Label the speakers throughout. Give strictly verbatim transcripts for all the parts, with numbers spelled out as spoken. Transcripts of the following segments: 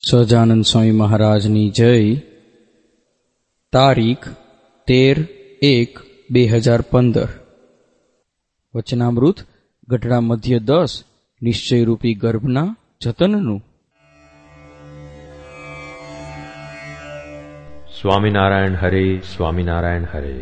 Speaker 1: સહજાનંદ સ્વામી મહારાજની જય. તારીખ તેર એક બે હજાર પંદર. વચનામૃત ગઢડા મધ્ય દસ. નિશ્ચયરૂપી ગર્ભના જતનનું.
Speaker 2: સ્વામિનારાયણ હરે, સ્વામિનારાયણ હરે.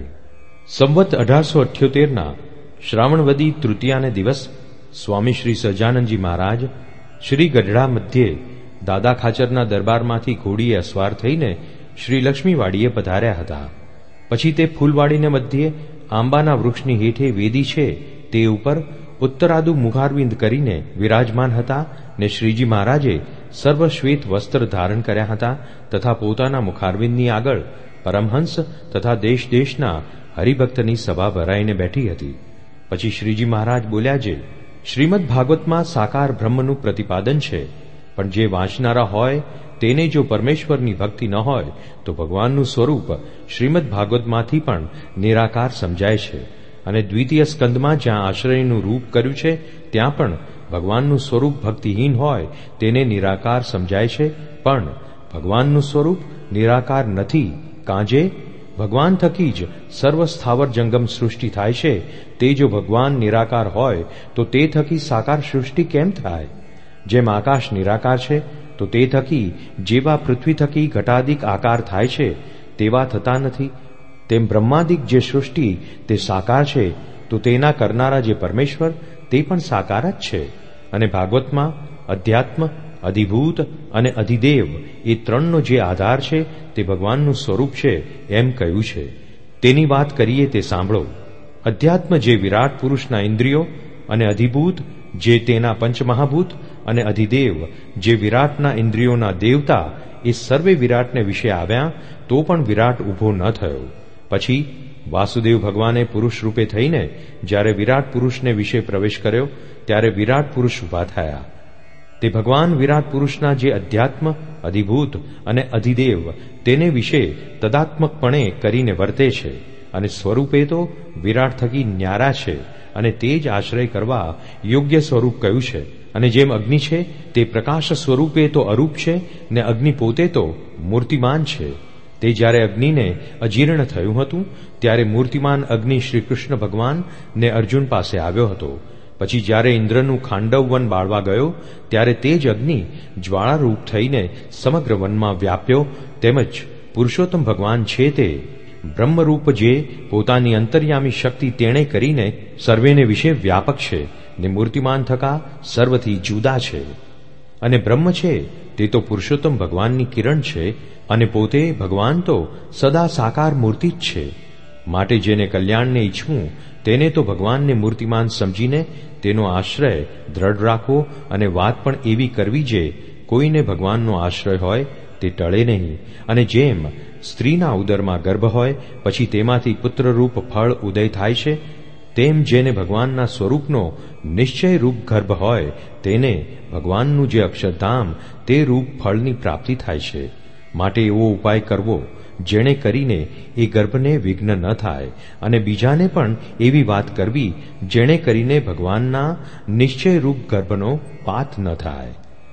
Speaker 2: સંવત અઢારસો અઠ્યોતેરના શ્રાવણવદી તૃતીયાને દિવસ સ્વામી શ્રી સહજાનંદજી મહારાજ શ્રી ગઢડા મધ્યે દાદા ખાચરના દરબારમાંથી ઘોડીએ અસવાર થઈને શ્રી લક્ષ્મીવાડીએ પધાર્યા હતા. પછી તે ફૂલવાડીને મધ્યે આંબાના વૃક્ષની હેઠે વેદી છે તે ઉપર ઉત્તરાદુ મુખારવિંદ કરીને વિરાજમાન હતા ને શ્રીજી મહારાજે સર્વશ્વેત વસ્ત્ર ધારણ કર્યા હતા તથા પોતાના મુખારવિંદની આગળ પરમહંસ તથા દેશ દેશના હરિભક્તની સભા ભરાઈને બેઠી હતી. પછી શ્રીજી મહારાજ બોલ્યા છે, શ્રીમદ ભાગવતમાં સાકાર બ્રહ્મનું પ્રતિપાદન છે, પણ જે વાંચનારા હોય તેને જો પરમેશ્વરની ભક્તિ ન હોય તો ભગવાનનું સ્વરૂપ શ્રીમદ ભાગવતમાંથી પણ નિરાકાર સમજાય છે. અને દ્વિતીય સ્કંદમાં જ્યાં આશ્રયનું રૂપ કર્યું છે ત્યાં પણ ભગવાનનું સ્વરૂપ ભક્તિહીન હોય તેને નિરાકાર સમજાય છે, પણ ભગવાનનું સ્વરૂપ નિરાકાર નથી. કાંજે ભગવાન થકી જ સર્વ સ્થાવર જંગમ સૃષ્ટિ થાય છે, તે જો ભગવાન નિરાકાર હોય તો તે થકી સાકાર સૃષ્ટિ કેમ થાય? જેમ આકાશ નિરાકાર છે તો તે થકી જેવા પૃથ્વી થકી ઘટાદિક આકાર થાય છે તેવા થતા નથી, તેમ બ્રહ્માદિક જે સૃષ્ટિ તે સાકાર છે તો તેના કરનારા જે પરમેશ્વર તે પણ સાકાર જ છે. અને ભાગવતમાં અધ્યાત્મ, અધિભૂત અને અધિદેવ એ ત્રણનો જે આધાર છે તે ભગવાનનું સ્વરૂપ છે એમ કહ્યું છે. તેની વાત કરીએ તે સાંભળો. અધ્યાત્મ જે વિરાટ પુરુષના ઇન્દ્રિયો, અને અધિભૂત જે તેના પંચમહાભૂત, અને અધિદેવ જે વિરાટના ઇન્દ્રિયોના દેવતા, એ સર્વે વિરાટને વિશે આવ્યા તો પણ વિરાટ ઊભો ન થયો. પછી વાસુદેવ ભગવાને પુરુષ રૂપે થઈને જ્યારે વિરાટ પુરુષને વિશે પ્રવેશ કર્યો ત્યારે વિરાટ પુરુષ ઊભા થયા. તે ભગવાન વિરાટ પુરુષના જે અધ્યાત્મ, અધિભૂત અને અધિદેવ તેને વિશે તદાત્મકપણે કરીને વર્તે છે, અને સ્વરૂપે તો વિરાટ થકી ન્યારા છે, અને તે જ આશ્રય કરવા યોગ્ય સ્વરૂપ કયું છે. અને જેમ અગ્નિ છે તે પ્રકાશ સ્વરૂપે તો અરૂપ છે, ને અગ્નિ પોતે તો મૂર્તિમાન છે. તે જ્યારે અગ્નિને અજીર્ણ થયું હતું ત્યારે મૂર્તિમાન અગ્નિ શ્રી કૃષ્ણ ભગવાન ને અર્જુન પાસે આવ્યો હતો. પછી જ્યારે ઇન્દ્રનું ખાંડવ વન બાળવા ગયો ત્યારે તે જ અગ્નિ જ્વાળારૂપ થઈને સમગ્ર વનમાં વ્યાપ્યો. તેમજ પુરુષોત્તમ ભગવાન છે તે બ્રહ્મરૂપ જે પોતાની અંતર્યામી શક્તિ તેણે કરીને સર્વેને વિશે વ્યાપક છે, ને મૂર્તિમાન થકા સર્વથી જુદા છે. અને બ્રહ્મ છે તે તો પુરુષોત્તમ ભગવાનની કિરણ છે, અને પોતે ભગવાન તો સદા સાકાર મૂર્તિ જ છે. માટે જેને કલ્યાણને ઈચ્છવું તેને તો ભગવાનને મૂર્તિમાન સમજીને તેનો આશ્રય દ્રઢ રાખવો, અને વાત પણ એવી કરવી જે કોઈને ભગવાનનો આશ્રય હોય તે ટળે નહીં. અને જેમ સ્ત્રીના ઉદરમાં ગર્ભ હોય પછી તેમાંથી પુત્રરૂપ ફળ ઉદય થાય છે, તેમ જેને ભગવાનના સ્વરૂપનો નિશ્ચય રૂપ ગર્ભ હોય તેને ભગવાનનું જે અક્ષરધામ તે રૂપ ફળની પ્રાપ્તિ થાય છે. માટે એવો ઉપાય કરવો જેણે કરીને એ ગર્ભને વિઘ્ન ન થાય, અને બીજાને પણ એવી વાત કરવી જેણે કરીને ભગવાનના નિશ્ચય રૂપ ગર્ભનો પાત ન થાય.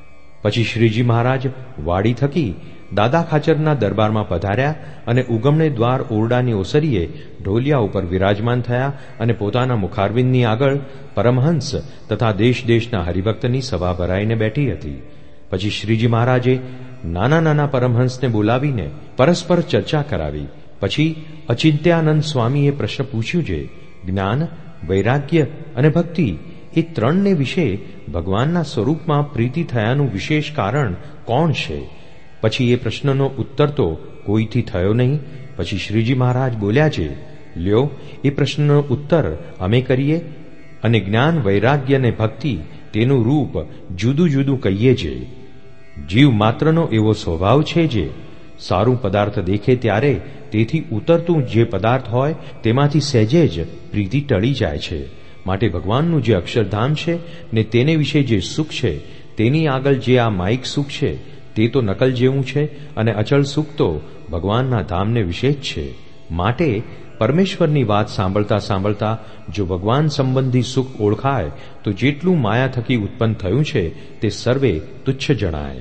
Speaker 2: પછી શ્રીજી મહારાજ વાડી થકી દાદા ખાચરના દરબારમાં પધાર્યા અને ઉગમણે દ્વાર ઓરડાની ઓસરીએ ઢોલિયા ઉપર વિરાજમાન થયા, અને પોતાના મુખારવિંદની આગળ પરમહંસ તથા દેશ દેશના હરિભક્તની સભા ભરાઈને બેઠી હતી. પછી શ્રીજી મહારાજે નાના નાના પરમહંસને બોલાવીને પરસ્પર ચર્ચા કરાવી. પછી અચિંત્યાનંદ સ્વામીએ પ્રશ્ન પૂછ્યું છે, જ્ઞાન, વૈરાગ્ય અને ભક્તિ એ ત્રણને વિશે ભગવાનના સ્વરૂપમાં પ્રીતિ થયાનું વિશેષ કારણ કોણ છે? પછી એ પ્રશ્નનો ઉત્તર તો કોઈથી થયો નહીં. પછી શ્રીજી મહારાજ બોલ્યા છે, લ્યો એ પ્રશ્નનો ઉત્તર અમે કરીએ. અને જ્ઞાન, વૈરાગ્ય અને ભક્તિ તેનું રૂપ જુદું જુદું કહીએ છીએ. જીવ માત્રનો એવો સ્વભાવ છે જે સારું પદાર્થ દેખે ત્યારે તેથી ઉતરતું જે પદાર્થ હોય તેમાંથી સહેજે જ પ્રીતિ ટળી જાય છે. માટે ભગવાનનું જે અક્ષરધામ છે ને તેને વિશે જે સુખ છે તેની આગળ જે આ માઇક સુખ છે તે તો નકલ જેવું છે, અને અચળ સુખ તો ભગવાનના ધામને વિશે જ છે. માટે પરમેશ્વરની વાત સાંભળતા સાંભળતા જો ભગવાન સંબંધી સુખ ઓળખાય તો જેટલું માયા થકી ઉત્પન્ન થયું છે તે સર્વે તુચ્છ જણાય.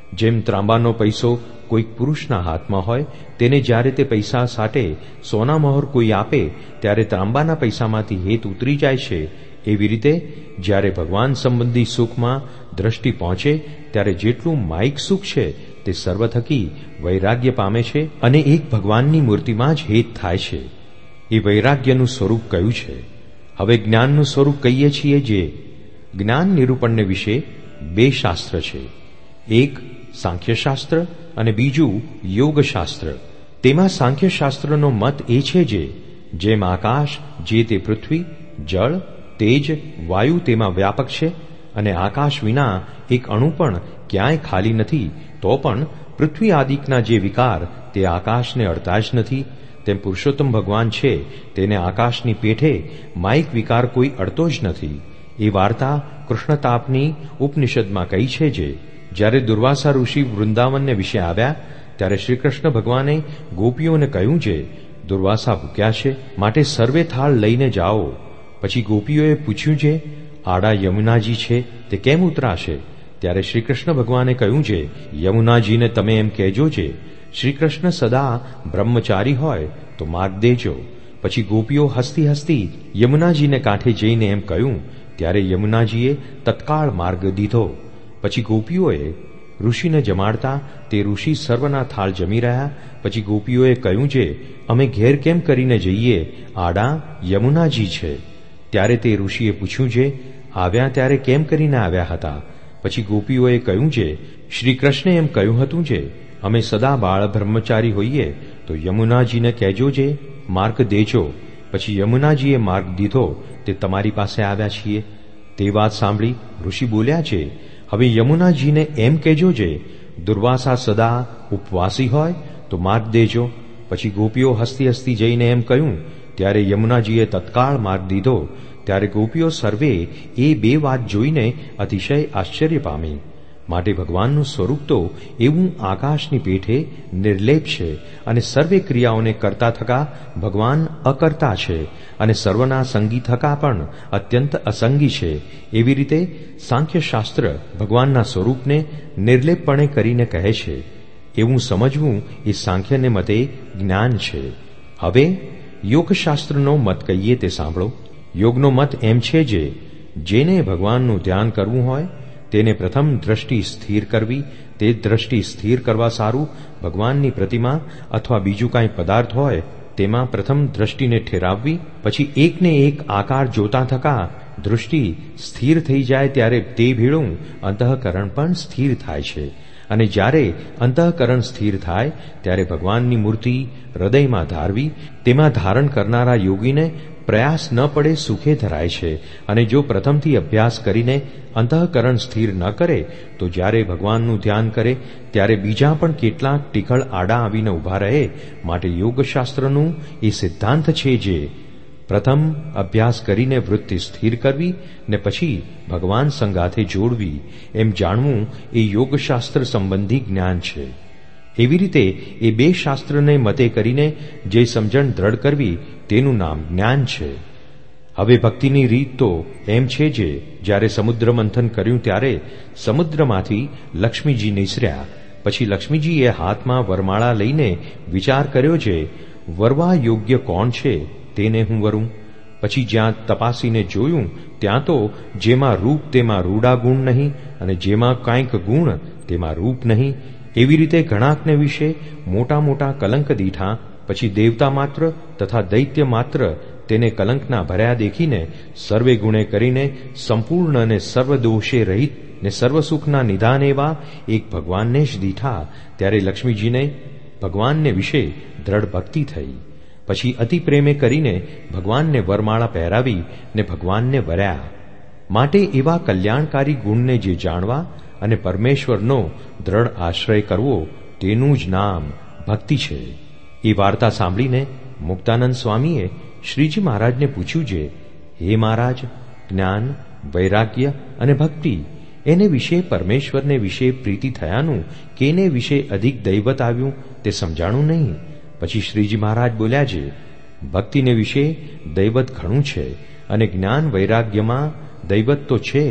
Speaker 2: જેમ ત્રાંબાનો પૈસો કોઈક પુરુષના હાથમાં હોય, તેને જ્યારે તે પૈસા સાટે સોના મહોર કોઈ આપે ત્યારે ત્રાંબાના પૈસામાંથી હેત ઉતરી જાય છે, એવી રીતે જ્યારે ભગવાન સંબંધી સુખમાં દ્રષ્ટિ પહોંચે ત્યારે જેટલું માયિક સુખ છે તે સર્વ થકી વૈરાગ્ય પામે છે અને એક ભગવાનની મૂર્તિમાં જ હેત થાય છે. એ વૈરાગ્યનું સ્વરૂપ કયું છે? હવે જ્ઞાનનું સ્વરૂપ કહીએ છીએ. જે જ્ઞાન નિરૂપણને વિશે બે શાસ્ત્ર છે, એક સાંખ્યશાસ્ત્ર અને બીજું યોગશાસ્ત્ર. તેમાં સાંખ્યશાસ્ત્રનો મત એ છે જે જેમ આકાશ જે તે પૃથ્વી, જળ, તેજ, વાયુ તેમાં વ્યાપક છે અને આકાશ વિના એક અણુ પણ ક્યાંય ખાલી નથી, તો પણ પૃથ્વી આદિકના જે વિકાર તે આકાશને અડતા જ નથી, તેમ પુરુષોત્તમ ભગવાન છે તેને આકાશની પેઠે માયિક વિકાર કોઈ અડતો જ નથી. એ વાર્તા કૃષ્ણતાપની ઉપનિષદમાં કહી છે. જે જ્યારે દુર્વાસા ઋષિ વૃંદાવનને વિશે આવ્યા ત્યારે શ્રી કૃષ્ણ ભગવાને ગોપીઓને કહ્યું છે, દુર્વાસા ભૂખ્યા છે, માટે સર્વે થાળ લઈને જાઓ. પછી ગોપીઓએ પૂછ્યું છે, આડા યમુનાજી છે તે કેમ ઉતરાશે? ત્યારે શ્રી કૃષ્ણ ભગવાને કહ્યું છે, યમુનાજીને તમે એમ કહેજો છે શ્રી કૃષ્ણ સદા બ્રહ્મચારી હોય તો માર્ગ દેજો. પછી ગોપીઓ હસતી હસતી યમુનાજીને કાંઠે જઈને એમ કહ્યું, ત્યારે યમુનાજીએ તત્કાળ માર્ગ દીધો. પછી ગોપીઓએ ઋષિને જમાડતા તે ઋષિ સર્વના થાળ જમી રહ્યા. પછી ગોપીઓએ કહ્યું છે, અમે ઘેર કેમ કરીને જઈએ, આડા યમુનાજી છે. ત્યારે તે ઋષિએ પૂછ્યું છે, આવ્યા ત્યારે કેમ કરીને આવ્યા હતા? પછી ગોપીઓએ કહ્યું છે, શ્રી કૃષ્ણે એમ કહ્યું હતું છે, અમે સદા બાળ બ્રહ્મચારી હોઈએ તો યમુનાજીને કહેજો જે માર્ગ દેજો. પછી યમુનાજીએ માર્ગ દીધો તે તમારી પાસે આવ્યા છીએ. તે વાત સાંભળી ઋષિ બોલ્યા છે, હવે યમુનાજીને એમ કહેજો જે દુર્વાસા સદા ઉપવાસી હોય તો માર્ગ દેજો. પછી ગોપીઓ હસતી હસતી જઈને એમ કહ્યું. ત્યારે યમુનાજીએ તત્કાળ માર્ગ દીધો. ત્યારે ગોપીઓ સર્વે એ બે વાત જોઈને અતિશય આશ્ચર્ય પામી. માટે ભગવાનનું સ્વરૂપ તો એવું આકાશની પેઠે નિર્લેપ છે અને સર્વે ક્રિયાઓને કરતા થકા ભગવાન અકર્તા છે અને સર્વના સંગી થકા પણ અત્યંત અસંગી છે. એવી રીતે સાંખ્યશાસ્ત્ર ભગવાનના સ્વરૂપને નિર્લેપપણે કરીને કહે છે. એવું સમજવું એ સાંખ્યને મતે જ્ઞાન છે. હવે યોગશાસ્ત્રનો મત કહીએ તે સાંભળો. યોગનો મત એમ છે જે જેને ભગવાનનું ધ્યાન કરવું હોય તેને પ્રથમ દ્રષ્ટિ સ્થિર કરવી. તે દ્રષ્ટિ સ્થિર કરવા સારું ભગવાનની પ્રતિમા અથવા બીજું કાંઈ પદાર્થ હોય તેમાં પ્રથમ દ્રષ્ટિને ઠેરાવવી. પછી એકને એક આકાર જોતા થકા દૃષ્ટિ સ્થિર થઈ જાય ત્યારે તે ભેળું અંતઃકરણ પણ સ્થિર થાય છે. અને જ્યારે અંતઃકરણ સ્થિર થાય ત્યારે ભગવાનની મૂર્તિ હૃદયમાં ધારવી. તેમાં ધારણ કરનારા યોગીને પ્રયાસ ન પડે સુખે ધરાય છે. અને જો પ્રથમથી અભ્યાસ કરીને અંતઃકરણ સ્થિર ન કરે તો જ્યારે ભગવાનનું ધ્યાન કરે ત્યારે બીજા પણ કેટલાક ટીખળ આડા આવીને ઊભા રહે. માટે યોગશાસ્ત્રનું એ સિદ્ધાંત છે જે પ્રથમ અભ્યાસ કરીને વૃત્તિ સ્થિર કરવી ને પછી ભગવાન સંગાથે જોડવી એમ જાણવું એ યોગશાસ્ત્ર સંબંધી જ્ઞાન છે. એવી રીતે એ બે શાસ્ત્રને મતે કરીને જે સમજણ દ્રઢ કરવી તેનું નામ જ્ઞાન છે. હવે ભક્તિની રીત તો એમ છે જે જ્યારે સમુદ્ર મંથન કર્યું ત્યારે સમુદ્રમાંથી લક્ષ્મીજી નિસર્યા. પછી લક્ષ્મીજીએ હાથમાં વરમાળા લઈને વિચાર કર્યો છે, વરવા યોગ્ય કોણ છે તેને હું વરું. પછી જ્યાં તપાસીને જોયું ત્યાં તો જેમાં રૂપ તેમાં રૂડા ગુણ નહીં અને જેમાં કાંઈક ગુણ તેમાં રૂપ નહીં. એવી રીતે ઘણાકને વિશે મોટા મોટા કલંક દીઠા. પછી દેવતા માત્ર તથા દૈત્ય માત્ર તેને કલંકના ભર્યા દેખીને સર્વે ગુણે કરીને સંપૂર્ણ અને સર્વ દોષે રહિત ને સર્વ સુખના નિદાન એવા એક ભગવાનને જ દીઠા. ત્યારે લક્ષ્મીજીને ભગવાનને વિશે દ્રઢ ભક્તિ થઈ. પછી અતિ પ્રેમે કરીને ભગવાનને વરમાળા પહેરાવી ને ભગવાનને વર્યા. માટે એવા કલ્યાણકારી ગુણને જે જાણવા અને પરમેશ્વરનો દ્રઢ આશ્રય કરવો તેનું જ નામ ભક્તિ છે. એ વાર્તા સાંભળીને મુક્તાનંદ સ્વામીએ શ્રીજી મહારાજને પૂછ્યું છે, હે મહારાજ, જ્ઞાન, વૈરાગ્ય અને ભક્તિ એને વિશે પરમેશ્વરને વિશે પ્રીતિ થયાનું કે એને વિશે અધિક દૈવત આવ્યું તે સમજાણું નહીં. પછી શ્રીજી મહારાજ બોલ્યા છે, ભક્તિને વિશે દૈવત ઘણું છે અને જ્ઞાન વૈરાગ્યમાં દૈવત તો છે,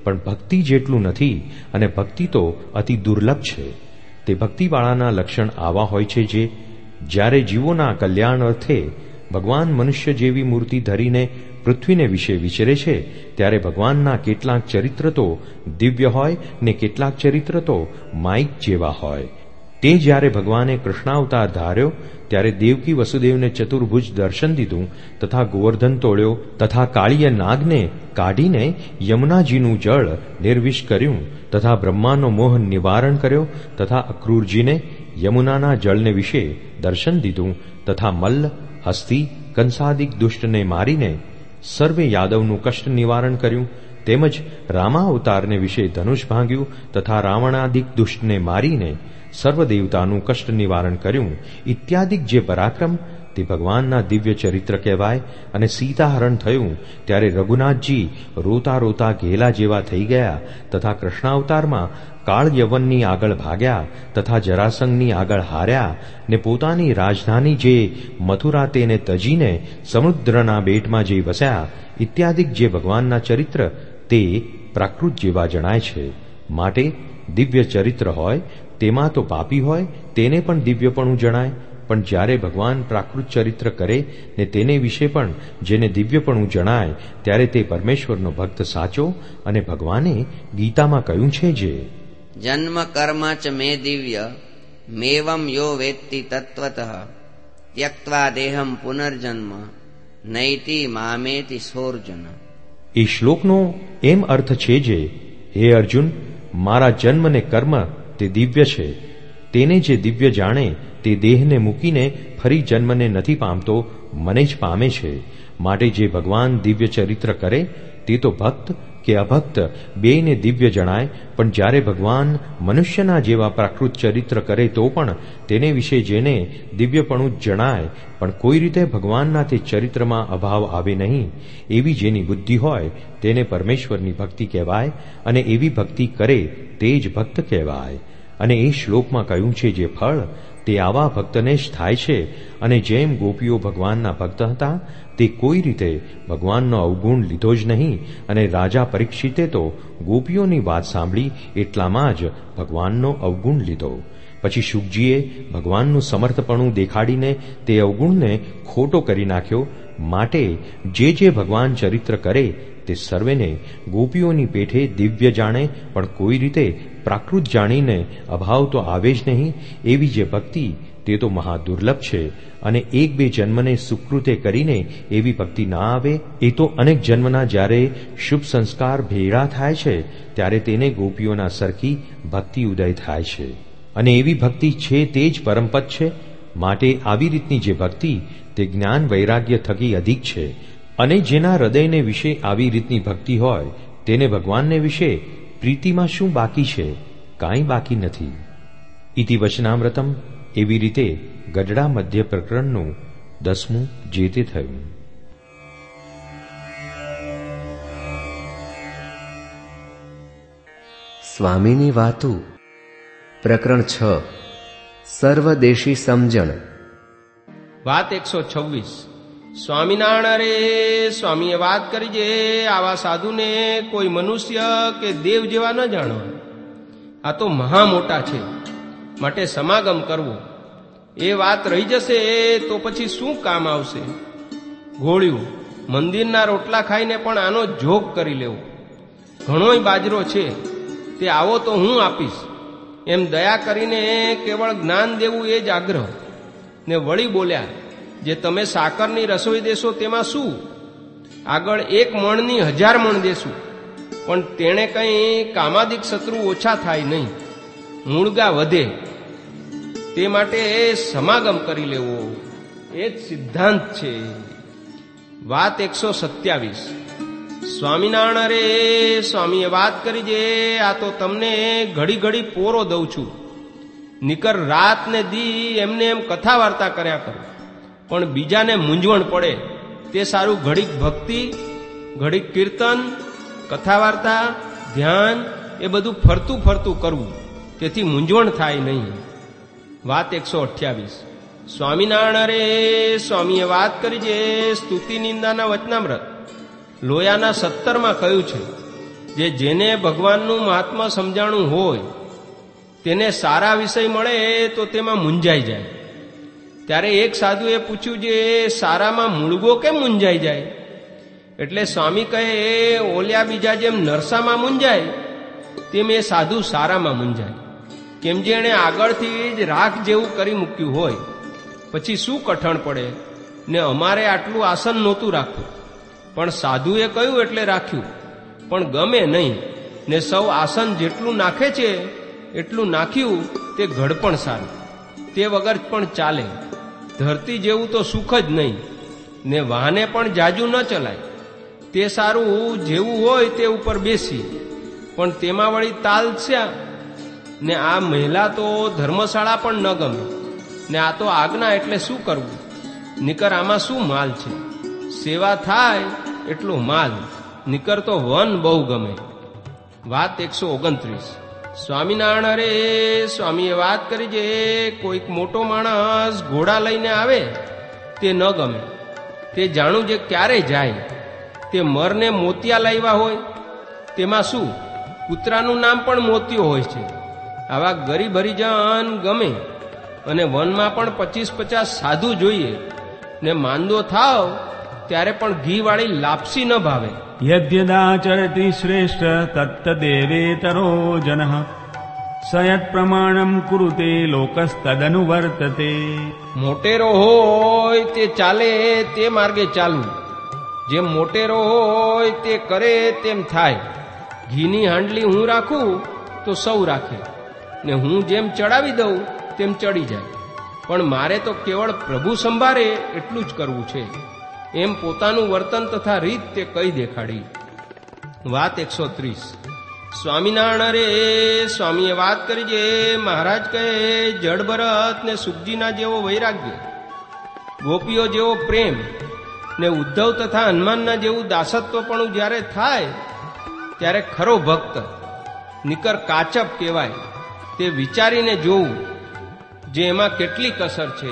Speaker 2: પણ ભક્તિ જેટલું નથી, અને ભક્તિ તો અતિ દુર્લભ છે. તે ભક્તિવાળાના લક્ષણ આવા હોય છે જે જ્યારે જીવોના કલ્યાણ અર્થે ભગવાન મનુષ્ય જેવી મૂર્તિ ધરીને પૃથ્વીને વિશે વિચરે છે, ત્યારે ભગવાનના કેટલાક ચરિત્ર તો દિવ્ય હોય ને કેટલાક ચરિત્ર તો માઇક જેવા હોય. તે જ્યારે ભગવાને કૃષ્ણાવતાર ધાર્યો ત્યારે દેવકી વસુદેવને ચતુર્ભુજ દર્શન દીધું, તથા ગોવર્ધન તોડ્યો, તથા કાળીય નાગને કાઢીને યમુનાજીનું જળ નિર્વિષ કર્યું, તથા બ્રહ્માનો મોહ નિવારણ કર્યો, તથા અક્રૂરજીને યમુનાના જળને વિશે દર્શન દીધું, તથા મલ્લ, હસ્તી, કંસાદિક દુષ્ટને મારીને સર્વે યાદવનું કષ્ટ નિવારણ કર્યું, તેમજ રામાવતારને વિશે ધનુષ ભાંગ્યું, તથા રાવણાદિક દુષ્ટને મારીને સર્વ દેવતાનું કષ્ટ નિવારણ કર્યું ઇત્યાદિક જે પરાક્રમ તે ભગવાનના દિવ્ય ચરિત્ર કહેવાય. અને સીતાહરણ થયું ત્યારે રઘુનાથજી રોતા રોતા ઘેલા જેવા થઈ ગયા, તથા કૃષ્ણાવતારમાં કાળ યવનની આગળ ભાગ્યા, તથા જરાસંઘની આગળ હાર્યા, ને પોતાની રાજધાની જે મથુરા તેને તજીને સમુદ્રના બેટમાં જઈ વસ્યા ઇત્યાદિક જે ભગવાનના ચરિત્ર તે પ્રાકૃત જેવા જણાય છે. માટે દિવ્ય ચરિત્ર હોય તેમાં તો પાપી હોય તેને પણ દિવ્યપણું જણાય, પણ જ્યારે ભગવાન પ્રાકૃત ચરિત્ર કરે ને તેને વિશે પણ જેને દિવ્યપણું જણાય ત્યારે તે પરમેશ્વરનો ભક્ત સાચો. અને ભગવાને ગીતામાં કહ્યું છે જે
Speaker 3: જન્મ કર્મ ચ મે દિવ્ય મેવમ યો વેત્તિ તત્વતઃ ત્યક્ત્વા દેહમ પુનર્જન્મ નૈતિ મામેતિ સોર્જન.
Speaker 2: એ શ્લોકનો એમ અર્થ છે જે હે અર્જુન, મારા જન્મ ને કર્મ તે દિવ્ય છે. તેને જે દિવ્ય જાણે તે દેહને મૂકીને ફરી જન્મને નથી પામતો, મને જ પામે છે. માટે જે ભગવાન દિવ્ય ચરિત્ર કરે તે તો ભક્ત કે અભક્ત બેયને દિવ્ય જણાય, પણ જ્યારે ભગવાન મનુષ્યના જેવા પ્રાકૃત ચરિત્ર કરે તો પણ તેને વિશે જેને દિવ્યપણું જ જણાય, પણ કોઈ રીતે ભગવાનના તે ચરિત્રમાં અભાવ આવે નહીં એવી જેની બુદ્ધિ હોય તેને પરમેશ્વરની ભક્તિ કહેવાય, અને એવી ભક્તિ કરે તે જ ભક્ત કહેવાય. અને એ શ્લોકમાં કહ્યું છે જે ફળ તે આવા ભક્તને જ થાય છે. અને જેમ ગોપીઓ ભગવાનના ભક્ત હતા તે કોઈ રીતે ભગવાનનો અવગુણ લીધો જ નહીં, અને રાજા પરીક્ષિતે તો ગોપીઓની વાત સાંભળી એટલામાં જ ભગવાનનો અવગુણ લીધો. પછી શુકજીએ ભગવાનનું સમર્થપણું દેખાડીને તે અવગુણને ખોટો કરી નાખ્યો. માટે જે જે ભગવાન ચરિત્ર કરે તે સર્વેને ગોપીઓની પેઠે દિવ્ય જાણે, પણ કોઈ રીતે પ્રાકૃત જાણીને અભાવ તો આવે જ નહીં. એવી જે ભક્તિ તે તો મહાદુર્લભ છે, અને એક બે જન્મને સુકૃતે કરીને એવી ભક્તિ ના આવે એ તો અનેક જન્મના જ્યારે શુભ સંસ્કાર ભેળા થાય છે ત્યારે તેને ગોપીઓના સરખી ભક્તિ ઉદય થાય છે. અને એવી ભક્તિ છે તે જ પરમપદ છે. માટે આવી રીતની જે ભક્તિ તે જ્ઞાન વૈરાગ્ય થકી અધિક છે. અને જેના હૃદયને વિશે આવી રીતની ભક્તિ હોય તેને ભગવાનને વિશે પ્રીતિમાં શું બાકી છે? કાંઈ બાકી નથી. ઇતિ વચનામૃતમ. એવી રીતે ગઢડા મધ્ય પ્રકરણનું દસમું જે તે થયું.
Speaker 4: સ્વામીની વાતો પ્રકરણ છ. સર્વદેશી સમજણ.
Speaker 5: વાત એકસો છવ્વીસ. સ્વામિનારાયણ રે સ્વામીએ વાત કરી છે આવા સાધુને કોઈ મનુષ્ય કે દેવ જેવા ન જાણવા. આ તો મહા મોટા છે, માટે સમાગમ કરવો. એ વાત રહી જશે તો પછી શું કામ આવશે? ગોળ્યું મંદિરના રોટલા ખાઈને પણ આનો જોગ કરી લેવો. ઘણોય બાજરો છે, તે આવો તો હું આપીશ એમ દયા કરીને કેવળ જ્ઞાન દેવું એ જ આગ્રહ. ને વળી બોલ્યા, જે તમે સાકરની રસોઈ દેશો તેમાં શું? આગળ એક મણની હજાર મણ દેશું, પણ તેણે કંઈ કામાદિક શત્રુ ઓછા થાય નહીં, મૂળગા વધે. તે માટે સમાગમ કરી લેવો એ જ સિદ્ધાંત છે. વાત એકસો સત્યાવીસ. સ્વામિનારાયણ રે સ્વામીએ વાત કરી છે આ તો તમને ઘડી ઘડી પોરો દઉં છું. નિકર રાત ને દી એમને એમ કથા વાર્તા કર્યા કરો, પણ બીજાને મૂંઝવણ પડે તે સારું ઘડીક ભક્તિ, ઘડીક કીર્તન, કથા વાર્તા, ધ્યાન એ બધું ફરતું ફરતું કરવું, તેથી મૂંઝવણ થાય નહીં. વાત એકસો અઠ્યાવીસ. સ્વામિનારાયણ રે સ્વામીએ વાત કરી છે સ્તુતિ નિંદાના વચનામૃત લોયાના સત્તરમાં કહ્યું છે જે જેને ભગવાનનું મહાત્મા સમજાણું હોય તેને સારા વિષય મળે તો તેમાં મૂંઝાઈ જાય. ત્યારે એક સાધુએ પૂછ્યું, જે સારામાં મૂળગો કેમ મૂંઝાઈ જાય? એટલે સ્વામી કહે, ઓલ્યા બીજા જેમ નરસામાં મૂંઝાય તેમ એ સાધુ સારામાં મૂંઝાય. કેમ જે એણે આગળથી જ રાખ જેવું કરી મૂક્યું હોય, પછી શું કઠણ પડે ને અમારે આટલું આસન નહોતું રાખ્યું, પણ સાધુએ કહ્યું એટલે રાખ્યું, પણ ગમે નહીં ને સૌ આસન જેટલું નાખે છે એટલું નાખ્યું તે ઘડપણ સારું, તે વગર પણ ચાલે. ધરતી જેવું તો સુખ જ નહીં ને વાહને પણ જાજુ ન ચલાય. તે સારું જેવું હોય તે ઉપર બેસી, પણ તેમાં વળી તાલસ્યા ને આ મહિલા તો ધર્મશાળા પણ ન ગમે ને આ તો આજ્ઞા, એટલે શું કરવું? નિકર આમાં શું માલ છે? સેવા થાય એટલો માલ, નિકર તો વન બહુ ગમે. વાત એકસો ઓગણત્રીસ. સ્વામિનારાયણ અરે સ્વામીએ વાત કરી, જે કોઈક મોટો માણસ ઘોડા લઈને આવે તે ન ગમે. તે જાણું જે ક્યારે જાય. તે મરને મોતિયા લાવ્યા હોય તેમાં શું? કૂતરાનું નામ પણ મોતિયો હોય છે. આવા ગરીબ હરિજન ગમે. અને વનમાં પણ પચીસ પચાસ સાધુ જોઈએ ને માંદો થાવ ત્યારે પણ ઘી વાળી લાપસી ન ભાવે.
Speaker 6: યદ્યદાચરતિ શ્રેષ્ઠ તત્તદેવેતરો જનઃ સયત પ્રમાણમ કુરુતે લોકસ્તદનુવર્તતે.
Speaker 5: મોટેરો હોય તે ચાલે તે માર્ગે ચાલવું, જેમ મોટેરો હોય તે કરે તેમ થાય. ઘીની હાંડલી હું રાખું તો સૌ રાખે ને હું જેમ ચડાવી દઉં તેમ ચડી જાય, પણ મારે તો કેવળ પ્રભુ સંભાળે એટલું જ કરવું છે. એમ પોતાનું વર્તન તથા રીત તે કઈ દેખાડી. વાત એકસો ત્રીસ. સ્વામિનારાયણ રે સ્વામીએ વાત કરી, જે મહારાજ કહે, જડ ભરત ને સુખજીના જેવો વૈરાગ્ય, ગોપીઓ જેવો પ્રેમ ને ઉદ્ધવ તથા હનુમાનના જેવું દાસત્વ પણ જ્યારે થાય ત્યારે ખરો ભક્ત નિકર કાચપ કહેવાય. તે વિચારીને જોવું જે એમાં કેટલી કસર છે.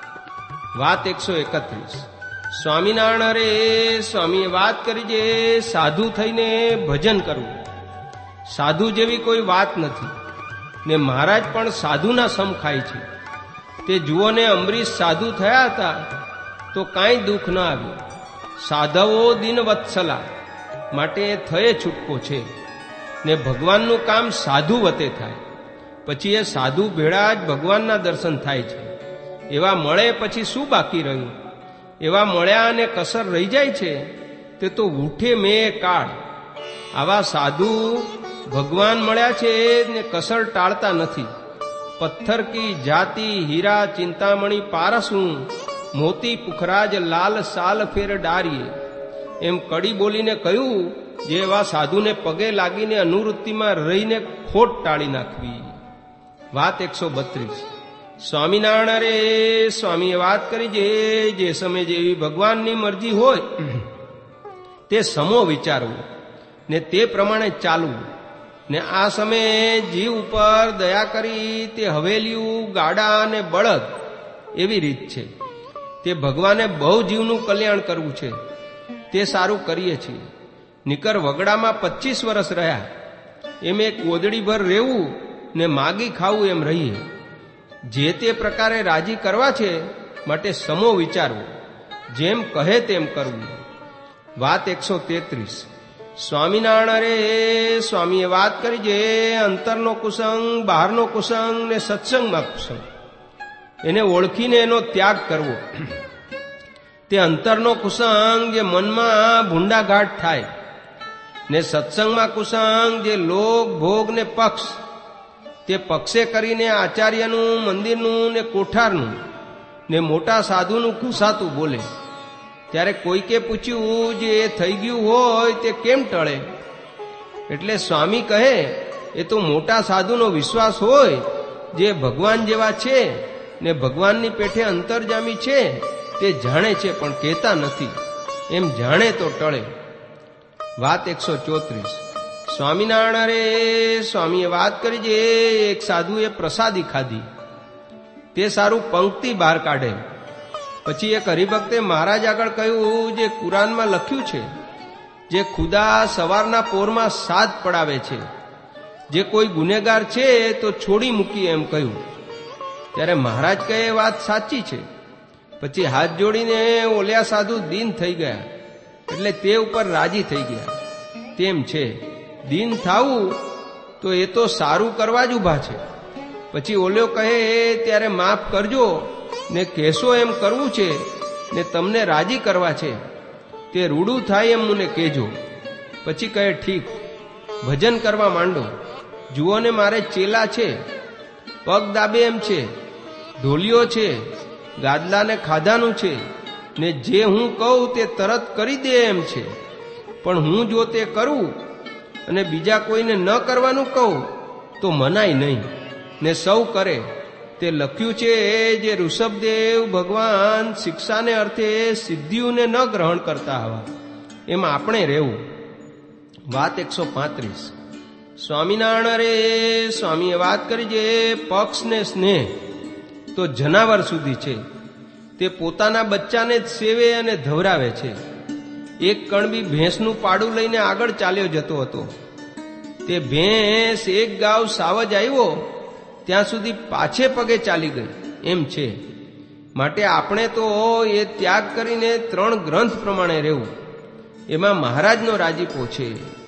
Speaker 5: વાત એકસો એકત્રીસ. સ્વામિનારાયણ રે સ્વામીએ વાત કરી, જે સાધુ થઈને ભજન કરવું, સાધુ જેવી કોઈ વાત નથી ને મહારાજ પણ સાધુના સમ ખાય છે. તે જુઓ ને અંબરીશ સાધુ થયા હતા તો કાંઈ દુઃખ ન આવ્યું. સાધવો દિન વત્સલા, માટે થયે છૂટકો છે ને ભગવાનનું કામ સાધુ વતે થાય. પછી એ સાધુ ભેળા જ ભગવાનના દર્શન થાય છે. એવા મળે પછી શું બાકી રહ્યું? એવા મળ્યા અને કસર રહી જાય છે તે તો ઉઠે મેં કાળ. આવા સાધુ ભગવાન મળ્યા છે ને કસર ટાળતા નથી. પથ્થર કી જાતિ હીરા ચિંતામણી પારસું, મોતી પુખરાજ લાલ સાલ ફેર ડારીએ. એમ કડી બોલીને કહ્યું, જે એવા સાધુને પગે લાગીને અનુવૃત્તિમાં રહીને ખોટ ટાળી નાખવી. વાત એકસો બત્રીસ. સ્વામિનારાયણ રે સ્વામીએ વાત કરી, જે જે સમય જેવી ભગવાનની મરજી હોય તે સમો વિચારવું ને તે પ્રમાણે ચાલવું ને આ સમયે જીવ ઉપર દયા કરી તે હવેલીયું ગાડા અને બળદ એવી રીત છે. તે ભગવાને બહુ જીવનું કલ્યાણ કરવું છે તે સારું કરીએ છીએ. નિકર વગડામાં પચીસ વર્ષ રહ્યા એમ એક ગોદડીભર રહેવું ને માગી ખાવું એમ રહીએ. જે તે પ્રકારે રાજી કરવા છે માટે સમો વિચારવો, જેમ કહે તેમ કરવું. વાત એકસો તેત્રીસ. સ્વામિનારાયણ રે સ્વામીએ વાત કરી, જે અંતરનો કુસંગ, બહારનો કુસંગ ને સત્સંગમાં કુસંગ, એને ઓળખીને એનો ત્યાગ કરવો. તે અંતરનો કુસંગ જે મનમાં ભૂંડાઘાટ થાય ને સત્સંગમાં કુસંગ જે લોક ભોગ ને પક્ષ, તે પક્ષે કરીને આચાર્યનું, મંદિરનું ને કોઠારનું ને મોટા સાધુનું ઘુસાતું બોલે. ત્યારે કોઈકે પૂછ્યું, જે થઈ ગયું હોય તે કેમ ટળે? એટલે સ્વામી કહે, એ તો મોટા સાધુનો વિશ્વાસ હોય જે ભગવાન જેવા છે ને ભગવાનની પેઠે અંતર્જામી છે તે જાણે છે પણ કહેતા નથી. એમ જાણે તો ટળે. વાત એકસો ચોત્રીસ. સ્વામિનારાયણ રે સ્વામીએ વાત કરી, જે એક સાધુએ પ્રસાદી ખાધી તે સારું પંક્તિ બહાર કાઢે. પછી એક હરિભક્તે મહારાજ આગળ કહ્યું, જે કુરાનમાં લખ્યું છે જે ખુદા સવારના પોરમાં સાદ પડાવે છે, જે કોઈ ગુનેગાર છે તો છોડી મૂકી એમ કહ્યું. ત્યારે મહારાજ કહે વાત સાચી છે. પછી હાથ જોડીને ઓલ્યા સાધુ દીન થઈ ગયા, એટલે તે ઉપર રાજી થઈ ગયા. તેમ છે, દીન થાવું તો એ તો સારું કરવા જ ઉભા છે. પછી ઓલ્યો કહે ત્યારે માફ કરજો ને કહેશો એમ કરવું છે ને તમને રાજી કરવા છે, તે રૂડું થાય એમ મને કહેજો. પછી કહે ઠીક, ભજન કરવા માંડો. જુઓ ને મારે ચેલા છે, પગ દાબે એમ છે, ઢોલિયો છે, ગાદલાને ખાધાનું છે, ને જે હું કહું તે તરત કરી દે એમ છે. પણ હું જો તે કરું અને બીજા કોઈને ન કરવાનું કહું તો મનાય નહીં, ને સૌ કરે. તે લખ્યું છે જે ઋષભદેવ ભગવાન શિક્ષાને અર્થે સિદ્ધિઓને ન ગ્રહણ કરતા હવા, એમાં આપણે રહેવું. વાત એકસો પાંત્રીસ. સ્વામિનારાયણ રે સ્વામીએ વાત કરી જે પક્ષ ને સ્નેહ તો જનાવર સુધી છે. તે પોતાના બચ્ચાને જ સેવે અને ધવરાવે છે. એક કણબી ભેંસનું પાડું લઈને આગળ ચાલ્યો જતો હતો. તે ભેંસ એક ગાવ સાવજ આવ્યો ત્યાં સુધી પાછે પગે ચાલી ગઈ એમ છે. માટે આપણે તો એ ત્યાગ કરીને ત્રણ ગ્રંથ પ્રમાણે રહેવું, એમાં મહારાજનો રાજીપો છે.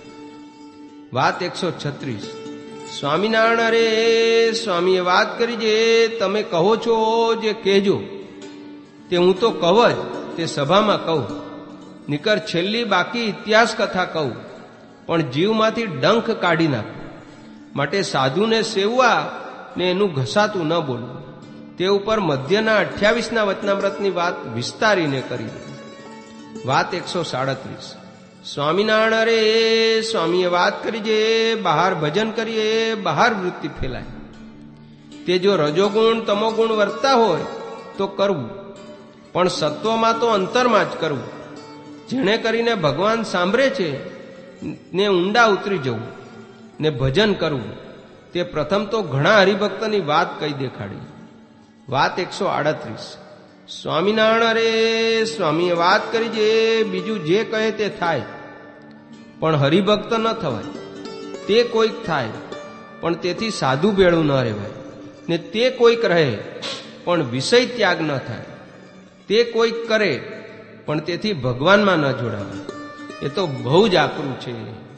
Speaker 5: વાત એકસો છત્રીસ. સ્વામિનારાયણ રે સ્વામીએ વાત કરી જે તમે કહો છો જે કહેજો તે હું તો કહું જ, તે સભામાં કહું. નિકર છેલ્લી બાકી ઇતિહાસ કથા કહું, પણ જીવમાંથી ડંખ કાઢી નાખું. માટે સાધુને સેવવા ને એનું ઘસાતું ન બોલવું. તે ઉપર મધ્યના અઠ્યાવીસના વચનામૃતની વાત વિસ્તારીને કરી. વાત એકસો સાડત્રીસ. સ્વામિનારાયણ રે સ્વામીએ વાત કરી જે બહાર ભજન કરીએ બહાર વૃત્તિ ફેલાય. તે જો રજોગુણ તમોગુણ વર્તા હોય તો કરવું, પણ સત્વમાં તો અંતરમાં જ કરવું. જેણે કરીને ભગવાન સાંભળે છે ને ઊંડા ઉતરી જવું ને ભજન કરવું. તે પ્રથમ તો ઘણા હરિભક્તની વાત કહી દેખાડી. વાત એકસો આડત્રીસ. સ્વામિનારાયણ રે સ્વામીએ વાત કરી જે બીજું જે કહે તે થાય, પણ હરિભક્ત ન થવાય. તે કોઈક થાય પણ તેથી સાધુ ભેળું ન રહેવાય, ને તે કોઈક રહે પણ વિષય ત્યાગ ન થાય. તે કોઈક કરે પણ તેથી ભગવાનમાં ન જોડાવાય. એ તો બહુ જ આકરું છે.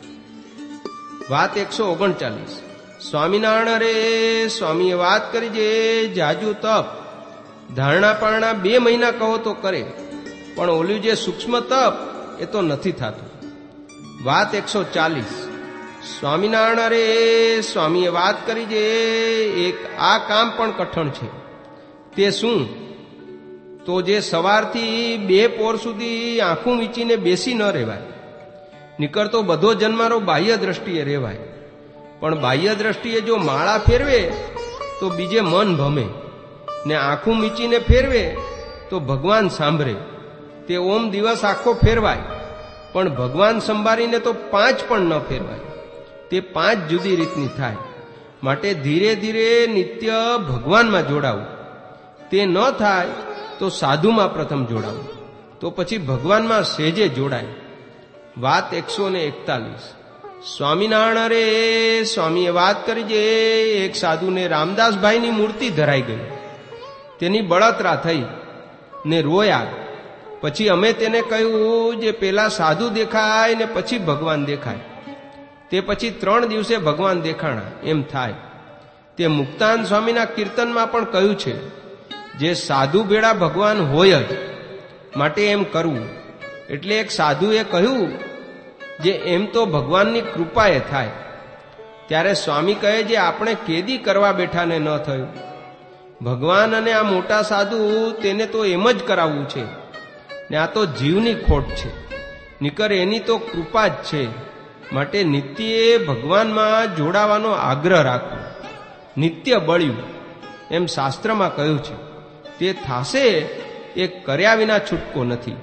Speaker 5: વાત એકસો ઓગણચાલીસ. સ્વામિનારાયણ રે સ્વામીએ વાત કરી જે જાજુ તપ ધારણા પારણા બે મહિના કહો તો કરે, પણ ઓલું જે સૂક્ષ્મ તપ એ તો નથી થતું. વાત એકસો ચાલીસ. સ્વામિનારાયણ રે સ્વામીએ વાત કરી જે એક આ કામ પણ કઠણ છે. તે શું? તો જે સવારથી બે પોર સુધી આંખું વીંચીને બેસી ન રહેવાય. નીકળતો બધો જન્મારો બાહ્ય દ્રષ્ટિએ રહેવાય, પણ બાહ્ય દ્રષ્ટિએ જો માળા ફેરવે તો બીજે મન ભમે, ને આંખું મીચીને ફેરવે તો ભગવાન સાંભળે. તે ઓમ દિવસ આખો ફેરવાય, પણ ભગવાન સંભાળીને તો પાંચ પણ ન ફેરવાય. તે પાંચ જુદી રીતની થાય. માટે ધીરે ધીરે નિત્ય ભગવાનમાં જોડાવું. તે ન થાય તો સાધુમાં પ્રથમ જોડાવું, તો પછી ભગવાનમાં સહેજે જોડાય. વાત એકસો ને એકતાલીસ. સ્વામિનારાયણ રે સ્વામીએ વાત કરી જે એક સાધુને રામદાસભાઈની મૂર્તિ ધરાઈ ગઈ. તેની બળતરા થઈ ને રોયા. પછી અમે તેને કહ્યું જે પેલા સાધુ દેખાય ને પછી ભગવાન દેખાય. તે પછી ત્રણ દિવસે ભગવાન દેખાણા એમ થાય. તે મુક્તાન સ્વામીના કીર્તનમાં પણ કહ્યું છે જે સાધુ ભેળા ભગવાન હોય જ, માટે એમ કરવું. એટલે એક સાધુએ કહ્યું જે એમ તો ભગવાનની કૃપાએ થાય. ત્યારે સ્વામી કહે જે આપણે કેદી કરવા બેઠાને ન થયું. ભગવાન અને આ મોટા સાધુ તેને તો એમ જ કરાવવું છે, ને આ તો જીવની ખોટ છે. નીકર એની તો કૃપા જ છે. માટે નિત્યે ભગવાનમાં જોડાવાનો આગ્રહ રાખવો. નિત્ય બળ્યું એમ શાસ્ત્રમાં કહ્યું છે. તે થાશે એ કર્યા વિના છૂટકો નથી.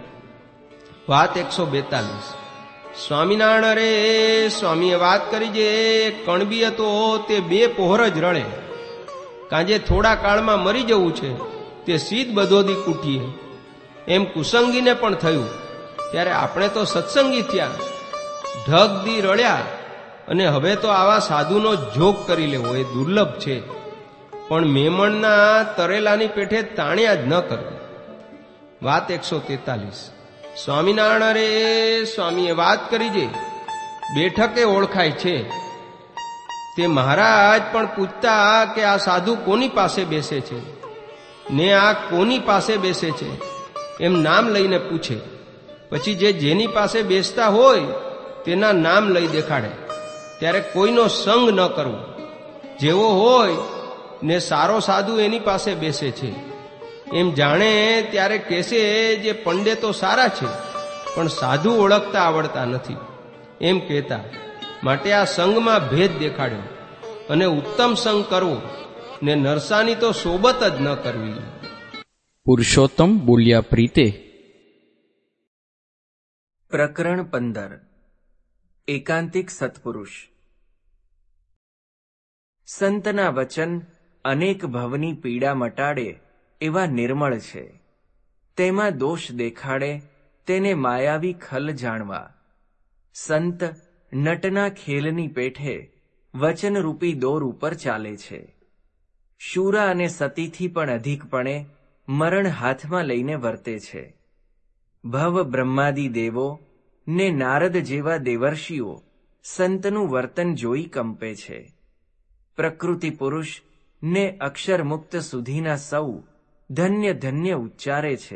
Speaker 5: વાત એકસો બેતાલીસ. સ્વામિનારાયણ રે સ્વામીએ વાત કરી જે કણબી હતો તે બે પહોર જ રળે. કાંજે થોડા કાળમાં મરી જવું છે તે સીધ બધોદી કૂટીએ. એમ કુસંગીને પણ થયું. ત્યારે આપણે તો સત્સંગી થયા, ઢગ દી રળ્યા અને હવે તો આવા સાધુનો જોગ કરી લેવો એ દુર્લભ છે, પણ મેમણના તરેલાની પેઠે તાણ્યા જ ન કરવું. વાત એકસો તેતાલીસ. સ્વામિનારાયણ રે સ્વામીએ વાત કરી છે, બેઠકે ઓળખાય છે. તે મહારાજ પણ પૂછતા કે આ સાધુ કોની પાસે બેસે છે ને આ કોની પાસે બેસે છે એમ નામ લઈને પૂછે. પછી જે જેની પાસે બેસતા હોય તેના નામ લઈ દેખાડે. ત્યારે કોઈનો સંગ ન કરવો. જેવો હોય ને સારો સાધુ એની પાસે બેસે છે એમ જાણે ત્યારે કહેશે જે પંડે તો સારા છે પણ સાધુ ઓળખતા આવડતા નથી એમ કહેતા. માટે આ સંગમાં ભેદ દેખાડ્યો અને ઉત્તમ સંગ કરવો ને નરસાની તો સોબત જ ન કરવી.
Speaker 1: પુરુષોત્તમ બોલ્યા પ્રીતે.
Speaker 4: પ્રકરણ પંદર. એકાંતિક સત્પુરુષ. સંતના વચન અનેક ભવની પીડા મટાડે એવા નિર્મળ છે. તેમાં દોષ દેખાડે તેને માયાવી ખલ જાણવા. સંત નટના ખેલની પેઠે વચનરૂપી દોર ઉપર ચાલે છે. શૂરા અને સતીથી પણ અધિકપણે મરણ હાથમાં લઈને વર્તે છે. ભવ બ્રહ્માદિ દેવો ને નારદ જેવા દેવર્ષિઓ સંતનું વર્તન જોઈ કંપે છે. પ્રકૃતિ પુરુષ ને અક્ષર મુક્ત સુધીના સૌ ધન્ય ધન્ય ઉચ્ચારે છે.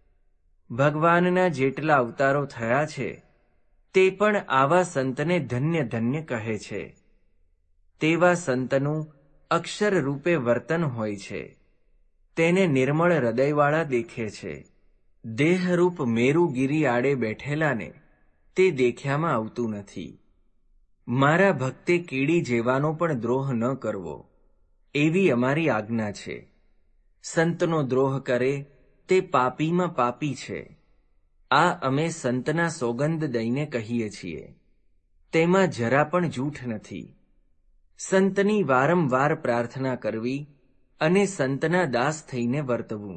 Speaker 4: ભગવાનના જેટલા અવતારો થયા છે તે પણ આવા સંતને ધન્ય ધન્ય કહે છે. તેવા સંતનું અક્ષર રૂપે વર્તન હોય છે. તેને નિર્મળ હૃદયવાળા દેખે છે. દેહરૂપ મેરુગીરી આડે બેઠેલાને તે દેખ્યામાં આવતું નથી. મારા ભક્તે કીડી જેવાનો પણ દ્રોહ ન કરવો એવી અમારી આજ્ઞા છે. સંતનો દ્રોહ કરે તે પાપીમાં પાપી છે. આ અમે સંતના સોગંદ દઈને કહીએ છીએ. તેમાં જરા પણ જૂઠ નથી. સંતની વારંવાર પ્રાર્થના કરવી અને સંતના દાસ થઈને વર્તવું.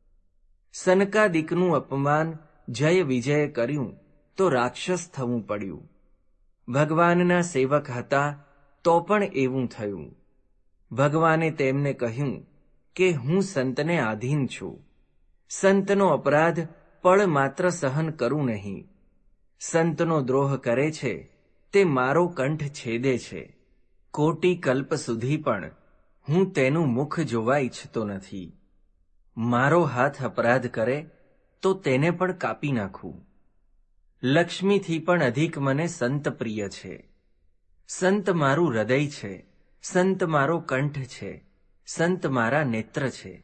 Speaker 4: સનકાદિકનું અપમાન જય વિજય કર્યું તો રાક્ષસ થવું પડ્યું. ભગવાનના સેવક હતા તો પણ એવું થયું. ભગવાને તેમને કહ્યું કે હું સંતને આધીન છું. સંતનો અપરાધ પળ માત્ર સહન કરું નહીં. સંતનો દ્રોહ કરે છે તે મારો કંઠ છેદે છે. કોટી કલ્પ સુધી પણ હું તેનું મુખ જોવા ઈચ્છતો નથી. મારો હાથ અપરાધ કરે તો તેને પણ કાપી નાખું. લક્ષ્મીથી પણ અધિક મને સંત પ્રિય છે. સંત મારું હૃદય છે. સંત મારો કંઠ છે. સંત મારા નેત્ર છે.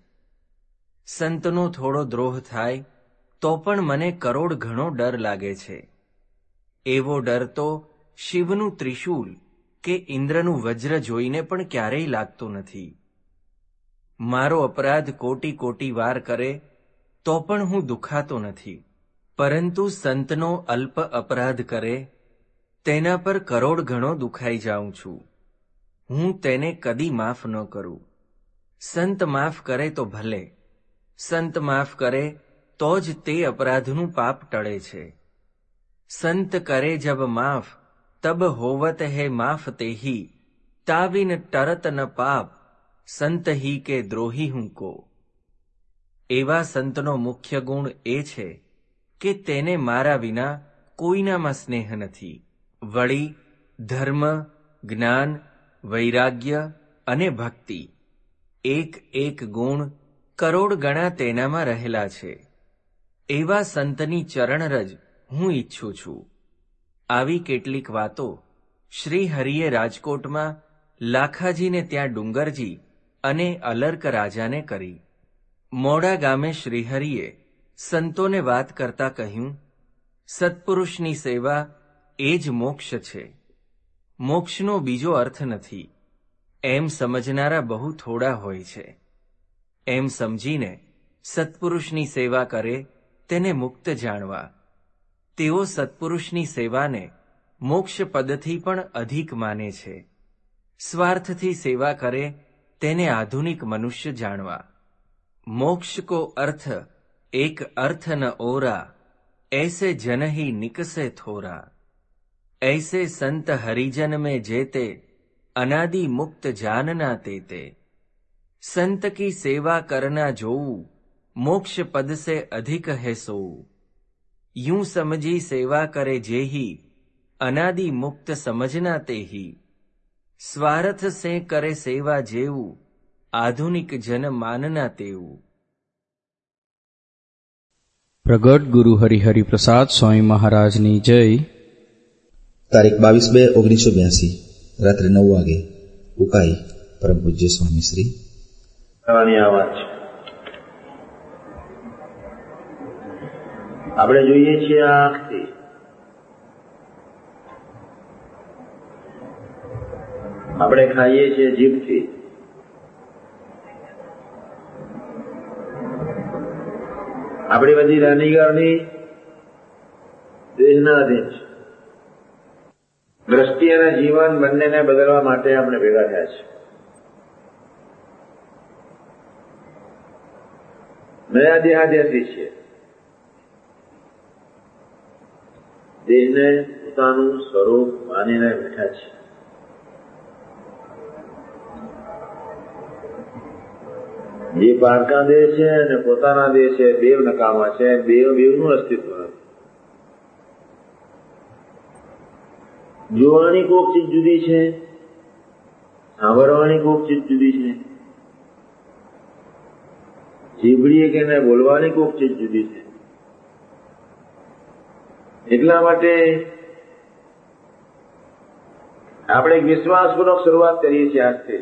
Speaker 4: સંતનો થોડો દ્રોહ થાય તો પણ મને કરોડ ઘણો ડર લાગે છે. એવો ડર તો શિવનું ત્રિશૂલ કે ઇન્દ્રનું વજ્ર જોઈને પણ ક્યારેય લાગતો નથી. મારો અપરાધ કોટી કોટી વાર કરે તો પણ હું દુખાતો નથી. પરંતુ સંતનો અલ્પ અપરાધ કરે તેના પર કરોડ ઘણો દુખાઈ જાઉં છું. હું તેને કદી માફ ન કરું. સંત માફ કરે તો ભલે. સંત માફ કરે તો જ તે અપરાધનું પાપ ટળે છે. સંત કરે જબ માફ તબ હોવત હે માફ તેહી તાવિન ટરત ન પાપ સંત હી કે દ્રોહી હું કો. એવા સંતનો મુખ્ય ગુણ એ છે કે તેને મારા વિના કોઈનામાં સ્નેહ નથી. વળી ધર્મ, જ્ઞાન, વૈરાગ્ય અને ભક્તિ એક એક ગુણ કરોડ ગણા તેનામાં રહેલા છે. એવા સંતની ચરણરજ હું ઈચ્છું છું. આવી કેટલીક વાતો શ્રી હરિએ રાજકોટમાં લાખાજીને ત્યાં ડુંગરજી અને અલર્ક રાજાને કરી. મોડા ગામે શ્રીહરિએ સંતોને વાત કરતા કહ્યું, સત્પુરુષની સેવા એ જ મોક્ષ છે. મોક્ષનો બીજો અર્થ નથી. એમ સમજનારા બહુ થોડા હોય છે. એમ સમજીને સત્પુરુષની સેવા કરે તેને મુક્ત જાણવા. તેઓ સત્પુરુષની સેવાને મોક્ષ પદથી પણ અધિક માને છે. સ્વાર્થથી સેવા કરે તેને આધુનિક મનુષ્ય જાણવા. મોક્ષ કો અર્થ એક અર્થ ન ઓરા એસે જનહી નિકસે થોરા. ऐसे संत हरिजन में जेते अनादि मुक्त जानना तेते। संत की सेवा करना जोऊ मोक्ष पद से अधिक है सोऊ। यूं समझी सेवा करे जेही अनादि मुक्त समझना तेही। स्वार्थ से करे सेवा जेऊ आधुनिक जन मानना तेऊ।
Speaker 1: પ્રગટ ગુરુ હરિહરિ પ્રસાદ સ્વામી મહારાજની જય.
Speaker 7: તારીખ બાવીસ બે ઓગણીસો બ્યાસી રાત્રે નવ વાગે ઉકાઈ પરમ પૂજ્ય સ્વામી શ્રી
Speaker 8: આવાજ. આપણે જોઈએ છીએ આંખથી, આપણે ખાઈએ છીએ જીભથી, આપણી બધી રાનીગરની દેહના અધીન છે. દ્રષ્ટિ અને જીવન બંનેને બદલવા માટે આપણે ભેગા થયા છે. નયા દેહાદ્યાસી છીએ. દેહને પોતાનું સ્વરૂપ માનીને બેઠા છે. જે પારકા દેહ છે અને પોતાના દેહ છે, બેવ નકામા છે. બેવ બેવનું અસ્તિત્વ નથી. જોવાની કોક ચીજ જુદી છે, સાંભળવાની કોક ચીજ જુદી છે, જીભડીએ કે બોલવાની કોક ચીજ જુદી છે. એટલા માટે આપણે એક વિશ્વાસપૂર્વક શરૂઆત કરીએ છીએ. આજથી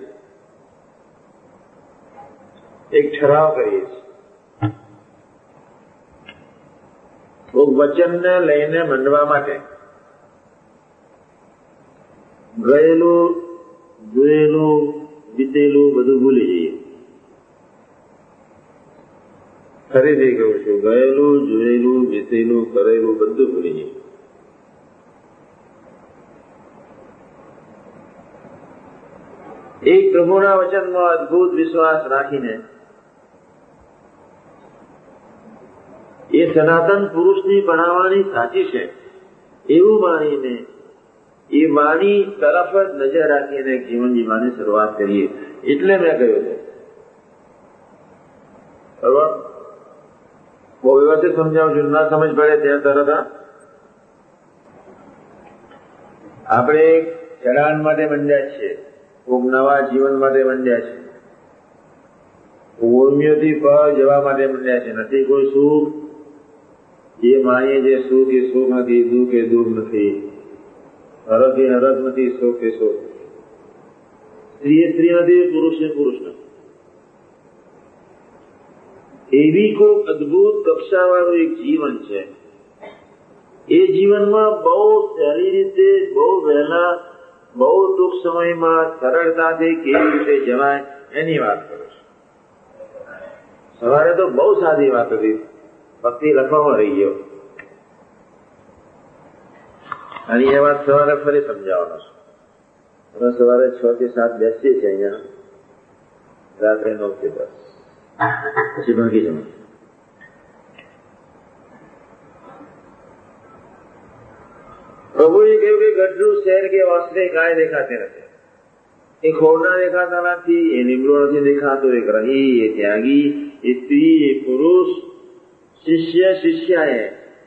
Speaker 8: એક ઠરાવ કરીએ છીએ. કોક વચનને લઈને મંડવા માટે ગયેલું, જોયેલું, બીતેલું બધું ભૂલી જઈએ. ફરીથી કહું છું, ગયેલું, જોયેલું, બીતેલું, કરેલું બધું ભૂલી જઈએ. એક પ્રભુના વચનમાં અદભુત વિશ્વાસ રાખીને એ સનાતન પુરુષની ભણાવવાની સાચી છે એવું માનીને એ વાણી તરફ જ નજર રાખીને જીવન જીવવાની શરૂઆત કરીએ. એટલે મેં કહ્યું છે, બરોબર? બહુ વ્યવસ્થિત સમજાવું છું, ના સમજ પડે ત્યાં તરત આપણે ચડાણ માટે મંડ્યા છીએ, કોઈક નવા જીવન માટે મંડ્યા છે, ઉર્મિયોથી પર જવા માટે મંડ્યા છે. નથી કોઈ સુખ, જે માનીએ જે સુખ એ સુખ નથી, દુઃખ એ દુઃખ નથી, હરખ એ હરખ નથી, શોક એ શોક, સ્ત્રી એ સ્ત્રી નથી, પુરુષ એ પુરુષ નથી. એવી કોઈ અદભુત કક્ષાવાળું એક જીવન છે. એ જીવનમાં બહુ સારી રીતે, બહુ વહેલા, બહુ ટૂંક સમયમાં સરળતાથી કેવી રીતે જવાય એની વાત કરું છું. સવારે તો બહુ સાદી વાત હતી, ભક્તિ લખવામાં રહી ગયો. અને એ વાત સવારે ફરી સમજાવવાનો છું. અમે સવારે છ થી સાત બેસીએ છીએ અહીંયા, રાત્રે નવ થી દસ, પછી ભાગી જવાનું. પ્રભુએ કહ્યું કે ગઢનું શહેર કે વાસરે કાંઈ દેખાતી નથી. એ ખોરના દેખાતા નથી, એ લીમડો નથી દેખાતો, એ ગ્રહી, એ ત્યાગી, એ સ્ત્રી, એ પુરુષ, શિષ્ય શિષ્યાએ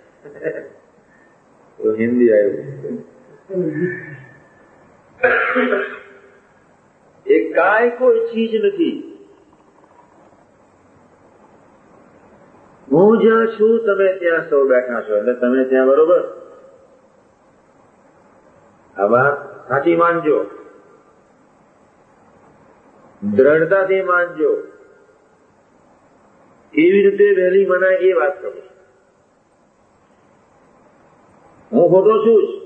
Speaker 8: તો હિન્દી આવ્યું. એ કાંઈ કોઈ ચીજ નથી. હું જ્યાં છું તમે ત્યાં સૌ બેઠા છો, એટલે તમે ત્યાં, બરોબર? આ વાત સાચી માનજો, દ્રઢતાથી માનજો. કેવી રીતે વહેલી મનાય એ વાત કરું. હું ખોટો છું જ.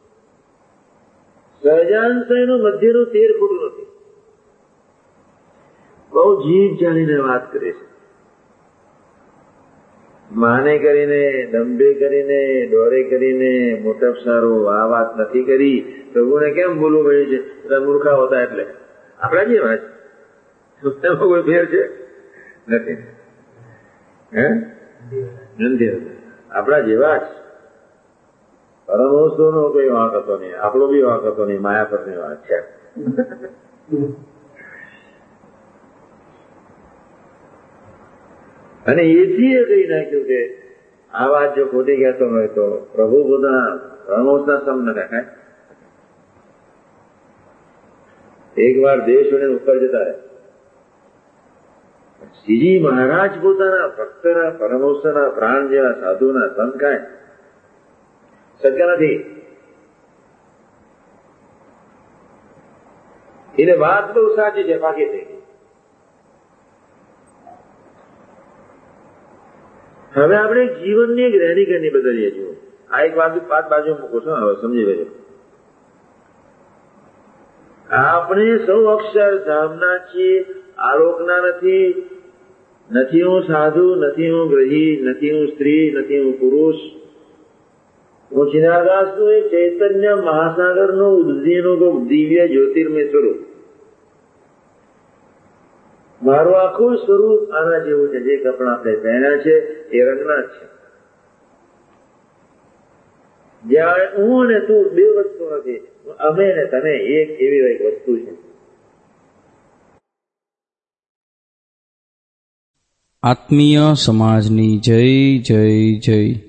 Speaker 8: સહજાનશયનું મધ્યનું તેર ખોટું નથી. બહુ જીભ જાણીને વાત કરે છે. માને કરીને, દંભે કરીને, ડોરે કરીને, મોટા સારો આ વાત નથી કરી. પ્રભુને કેમ બોલવું પડ્યું છે? બધા મૂર્ખા હોતા એટલે આપણા જેવા જ. કોઈ ફેર છે નથી, હે નથી, આપણા જેવા જ. પરમહંસોનો કોઈ વાંક હતો નહીં, આપણો બી વાંક હતો નહીં, માયા પરની વાત છે. અને એથી એ કહી નાખ્યું કે આ વાત જો ખોટી કહેતો હોય તો પ્રભુ પોતાના પરમહંસના સમ ન રાખાય. એક વાર દેશ છોડીને ઉપર જતા રહે. શ્રીજી મહારાજ પોતાના ભક્તના પરમહંસના પ્રાણ જેવા સાધુના સંત કાંઈ શક્ય નથી. એટલે વાત બહુ સાચી છે, પાકી થઈ ગઈ. હવે આપણે જીવનની એક રહેણીકરણી બદલીએ છીએ. આ એક વાત પાંચ બાજુ મૂકો છો, હવે સમજી લેજો. આપણે સૌ અક્ષરધામના છીએ, આલોકના નથી. નથી હું સાધુ, નથી હું ગ્રહી, નથી હું સ્ત્રી, નથી હું પુરુષ. હું ચિદાકાશનું એક ચૈતન્ય મહાસાગરનું ઉદ્દીનું દિવ્ય જ્યોતિર્મય સ્વરૂપ. મારું આખું સ્વરૂપ આના જેવું છે. જે કપડા આપણે પહેર્યા છે એ રંગના છે. જ્યાં હું ને તું બે વસ્તુ નથી, અમે ને તમે એક એવી એક વસ્તુ છે.
Speaker 1: આત્મીય સમાજની જય જય જય.